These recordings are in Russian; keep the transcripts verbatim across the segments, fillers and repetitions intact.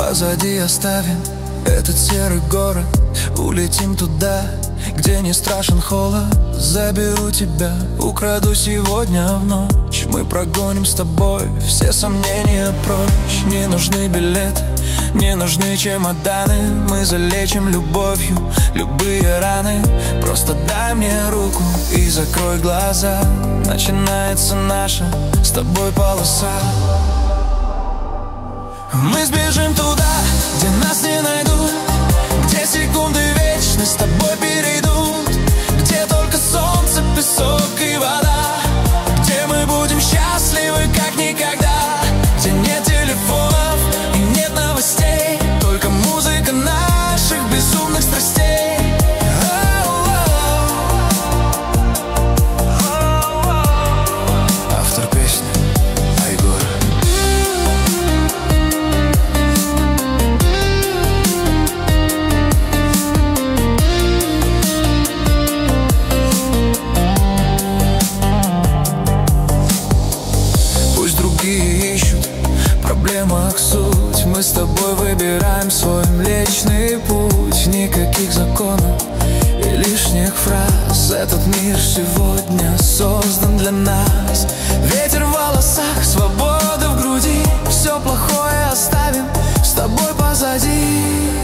позади оставим этот серый город. Улетим туда, где не страшен холод. Заберу тебя, украду сегодня в ночь. Мы прогоним с тобой все сомнения прочь. Не нужны билеты, не нужны чемоданы. Мы залечим любовью любые раны. Просто дай мне руку и закрой глаза. Начинается наша с тобой полоса. Мы сбежим туда, где нас не найдут, где секунды вечность с тобой перейдут, где только солнце, песок и вода, где мы будем счастливы как никогда, где нет телефонов и нет новостей, только музыка наших безумных страстей. Автор песни Айгор. Ищут в проблемах суть. Мы с тобой выбираем свой млечный путь. Никаких законов и лишних фраз. Этот мир сегодня создан для нас. Ветер в волосах, свобода в груди. Все плохое оставим с тобой позади.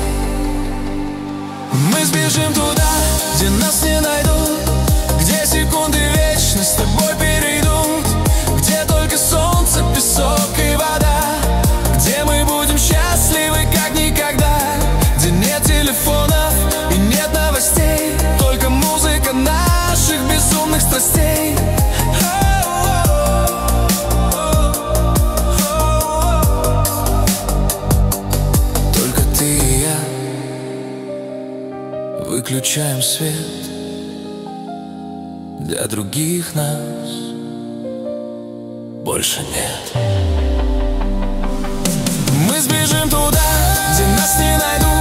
Мы сбежим туда, где нас не найдут, где секунды вечность с тобой перейдут, где только солнце, песок и вода, где мы будем счастливы как никогда, где нет телефонов и нет новостей, только музыка наших безумных страстей. Только ты и я. Выключаем свет. Для других нас больше нет. Мы сбежим туда, где нас не найдут,